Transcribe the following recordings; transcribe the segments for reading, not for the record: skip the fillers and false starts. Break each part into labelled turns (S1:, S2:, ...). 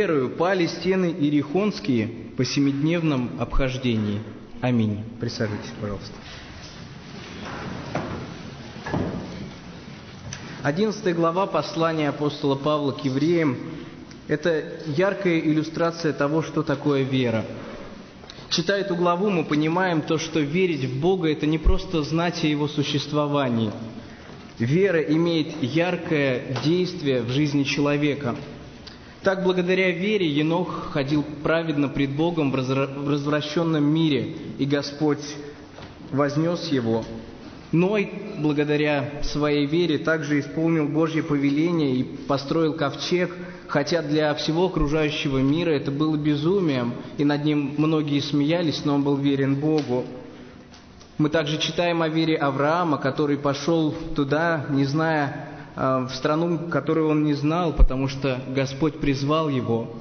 S1: верою пали стены иерихонские по семидневном обхождении. Аминь. Присаживайтесь, пожалуйста. 11 глава послания апостола Павла к евреям – это яркая иллюстрация того, что такое вера. Читая эту главу, мы понимаем то, что верить в Бога – это не просто знать о Его существовании. Вера имеет яркое действие в жизни человека. Так, благодаря вере, Енох ходил праведно пред Богом в развращенном мире, и Господь вознес его. Ной, благодаря своей вере, также исполнил Божье повеление и построил ковчег, хотя для всего окружающего мира это было безумием, и над ним многие смеялись, но он был верен Богу. Мы также читаем о вере Авраама, который пошел туда, не зная, в страну, которую он не знал, потому что Господь призвал его.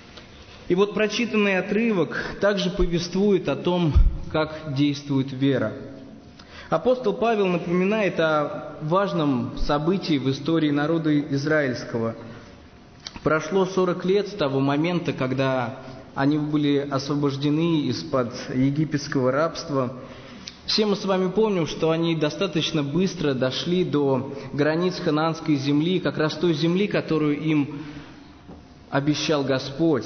S1: И вот прочитанный отрывок также повествует о том, как действует вера. Апостол Павел напоминает о важном событии в истории народа израильского. Прошло 40 лет с того момента, когда они были освобождены из-под египетского рабства. Все мы с вами помним, что они достаточно быстро дошли до границ ханаанской земли, как раз той земли, которую им обещал Господь.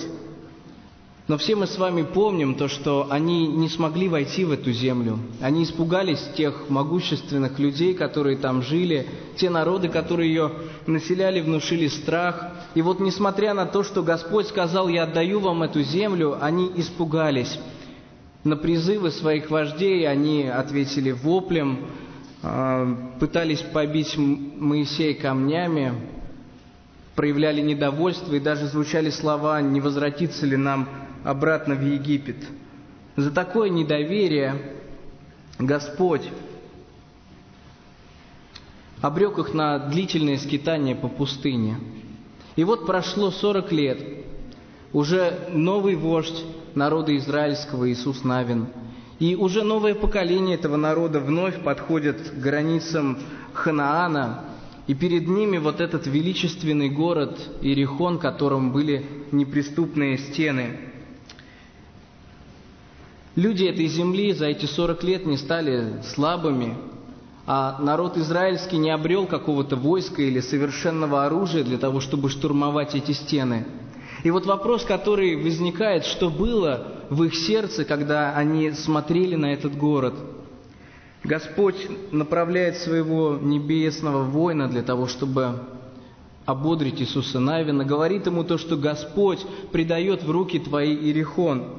S1: Но все мы с вами помним то, что они не смогли войти в эту землю. Они испугались тех могущественных людей, которые там жили, те народы, которые ее населяли, внушили страх. И вот несмотря на то, что Господь сказал: «Я отдаю вам эту землю», они испугались. На призывы своих вождей они ответили воплем, пытались побить Моисея камнями, проявляли недовольство, и даже звучали слова: «Не возвратится ли нам обратно в Египет?» За такое недоверие Господь обрек их на длительное скитание по пустыне. И вот прошло 40 лет. Уже новый вождь народа израильского, Иисус Навин, и уже новое поколение этого народа вновь подходит к границам Ханаана, и перед ними вот этот величественный город Иерихон, которым были неприступные стены. Люди этой земли за эти 40 лет не стали слабыми, а народ израильский не обрел какого-то войска или совершенного оружия для того, чтобы штурмовать эти стены. И вот вопрос, который возникает: что было в их сердце, когда они смотрели на этот город? Господь направляет своего небесного воина для того, чтобы ободрить Иисуса Навина, говорит ему то, что Господь предает в руки твои Иерихон.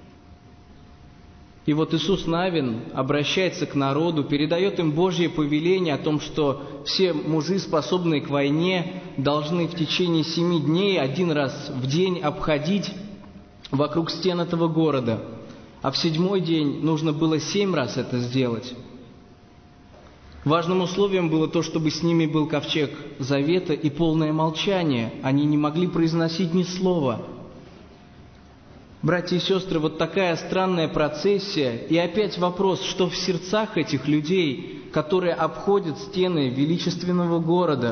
S1: И вот Иисус Навин обращается к народу, передает им Божье повеление о том, что все мужи, способные к войне, должны в течение 7 дней 1 раз в день обходить вокруг стен этого города. А в 7-й день нужно было 7 раз это сделать. Важным условием было то, чтобы с ними был ковчег завета и полное молчание. Они не могли произносить ни слова. Братья и сестры, вот такая странная процессия. И опять вопрос, что в сердцах этих людей, которые обходят стены величественного города.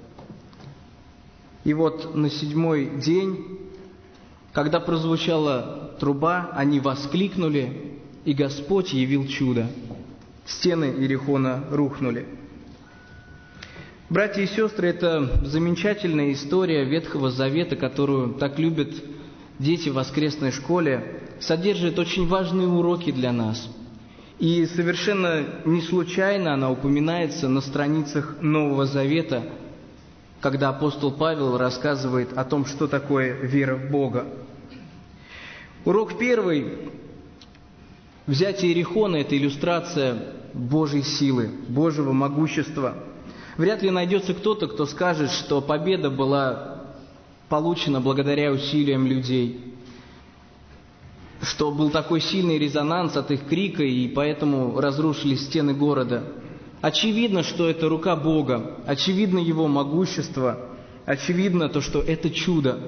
S1: И вот на 7-й день, когда прозвучала труба, они воскликнули, и Господь явил чудо. Стены Иерихона рухнули. Братья и сестры, это замечательная история Ветхого Завета, которую так любят дети в воскресной школе, содержит очень важные уроки для нас. И совершенно не случайно она упоминается на страницах Нового Завета, когда апостол Павел рассказывает о том, что такое вера в Бога. Урок первый. Взятие Иерихона – это иллюстрация Божьей силы, Божьего могущества. Вряд ли найдется кто-то, кто скажет, что победа была получена благодаря усилиям людей, что был такой сильный резонанс от их крика, и поэтому разрушились стены города. Очевидно, что это рука Бога, очевидно Его могущество, очевидно то, что это чудо.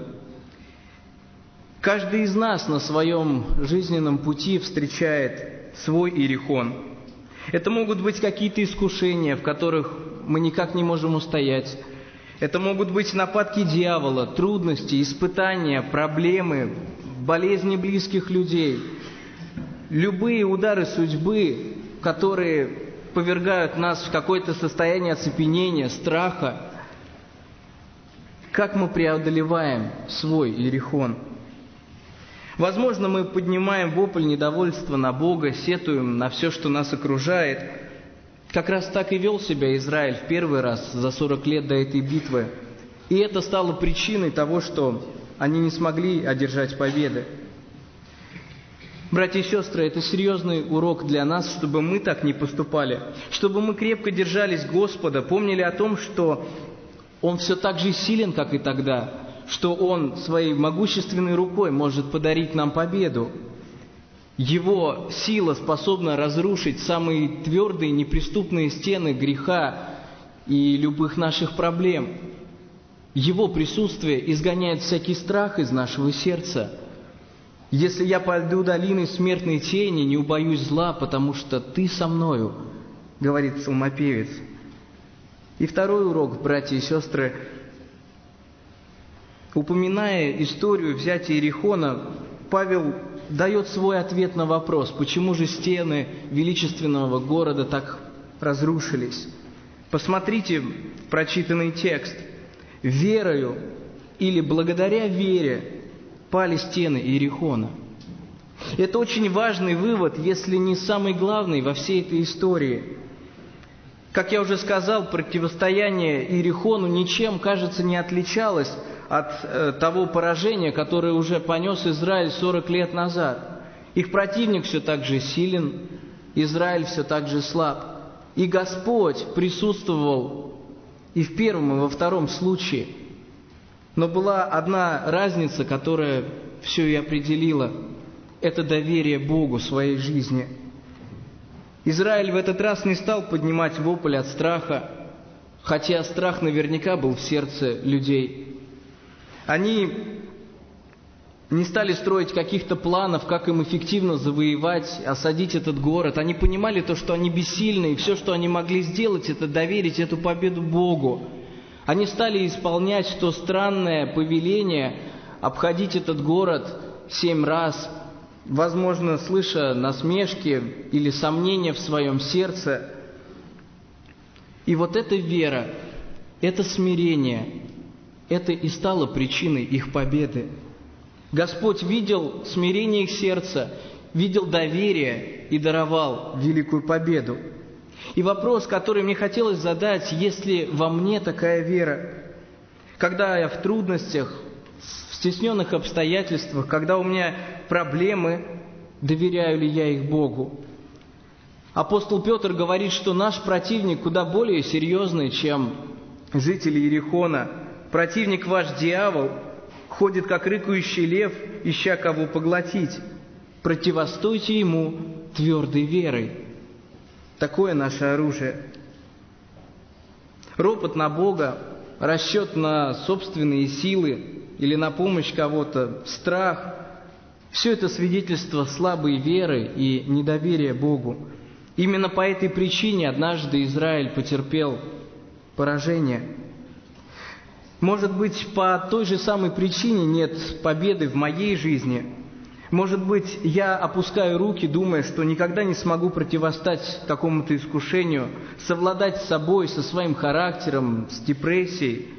S1: Каждый из нас на своем жизненном пути встречает свой Иерихон. Это могут быть какие-то искушения, в которых мы никак не можем устоять. Это могут быть нападки дьявола, трудности, испытания, проблемы, болезни близких людей. Любые удары судьбы, которые повергают нас в какое-то состояние оцепенения, страха. Как мы преодолеваем свой иерихон? Возможно, мы поднимаем вопль недовольства на Бога, сетуем на все, что нас окружает. Как раз так и вел себя Израиль в первый раз за 40 лет до этой битвы. И это стало причиной того, что они не смогли одержать победы. Братья и сестры, это серьезный урок для нас, чтобы мы так не поступали, чтобы мы крепко держались Господа, помнили о том, что Он все так же силен, как и тогда, что Он своей могущественной рукой может подарить нам победу. Его сила способна разрушить самые твердые, неприступные стены греха и любых наших проблем. Его присутствие изгоняет всякий страх из нашего сердца. «Если я пойду долиной смертной тени, не убоюсь зла, потому что Ты со мною», — говорит псалмопевец. И второй урок, братья и сестры. Упоминая историю взятия Иерихона, Павел дает свой ответ на вопрос, почему же стены величественного города так разрушились. Посмотрите в прочитанный текст. «Верою или благодаря вере пали стены Иерихона». Это очень важный вывод, если не самый главный во всей этой истории. Как я уже сказал, противостояние Иерихону ничем, кажется, не отличалось от того поражения, которое уже понес Израиль 40 лет назад. Их противник все так же силен, Израиль все так же слаб. И Господь присутствовал и в первом, и во втором случае. Но была одна разница, которая все и определила. Это доверие Богу в своей жизни. Израиль в этот раз не стал поднимать вопль от страха, хотя страх наверняка был в сердце людей. Они не стали строить каких-то планов, как им эффективно завоевать, осадить этот город. Они понимали то, что они бессильны, и все, что они могли сделать, это доверить эту победу Богу. Они стали исполнять то странное повеление обходить этот город 7 раз, возможно, слыша насмешки или сомнения в своем сердце. И вот эта вера, это смирение, это и стало причиной их победы. Господь видел смирение их сердца, видел доверие и даровал великую победу. И вопрос, который мне хотелось задать, есть ли во мне такая вера? Когда я в трудностях, в стесненных обстоятельствах, когда у меня проблемы, доверяю ли я их Богу? Апостол Петр говорит, что наш противник куда более серьезный, чем жители Иерихона. Противник ваш дьявол ходит, как рыкающий лев, ища кого поглотить. Противостойте ему твердой верой. Такое наше оружие. Ропот на Бога, расчет на собственные силы или на помощь кого-то, страх – все это свидетельство слабой веры и недоверия Богу. Именно по этой причине однажды Израиль потерпел поражение. Может быть, по той же самой причине нет победы в моей жизни. Может быть, я опускаю руки, думая, что никогда не смогу противостать какому-то искушению, совладать с собой, со своим характером, с депрессией.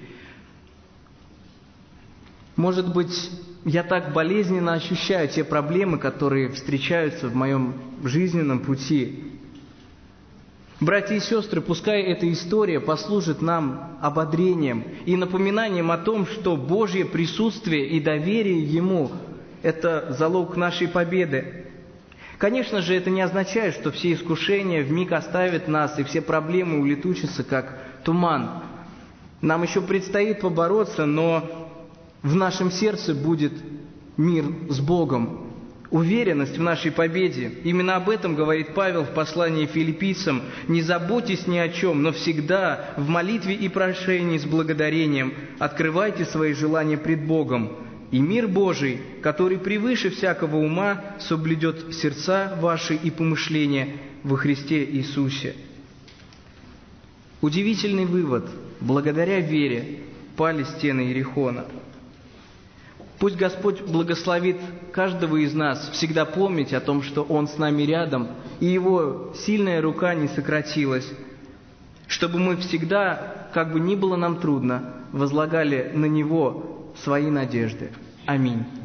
S1: Может быть, я так болезненно ощущаю те проблемы, которые встречаются в моем жизненном пути. Братья и сестры, пускай эта история послужит нам ободрением и напоминанием о том, что Божье присутствие и доверие Ему – это залог нашей победы. Конечно же, это не означает, что все искушения вмиг оставят нас и все проблемы улетучатся, как туман. Нам еще предстоит побороться, но в нашем сердце будет мир с Богом, уверенность в нашей победе. Именно об этом говорит Павел в послании Филиппийцам. «Не заботьтесь ни о чем, но всегда в молитве и прошении с благодарением открывайте свои желания пред Богом. И мир Божий, который превыше всякого ума, соблюдет сердца ваши и помышления во Христе Иисусе». Удивительный вывод. Благодаря вере пали стены Иерихона. Пусть Господь благословит каждого из нас всегда помнить о том, что Он с нами рядом, и Его сильная рука не сократилась, чтобы мы всегда, как бы ни было нам трудно, возлагали на Него свои надежды. Аминь.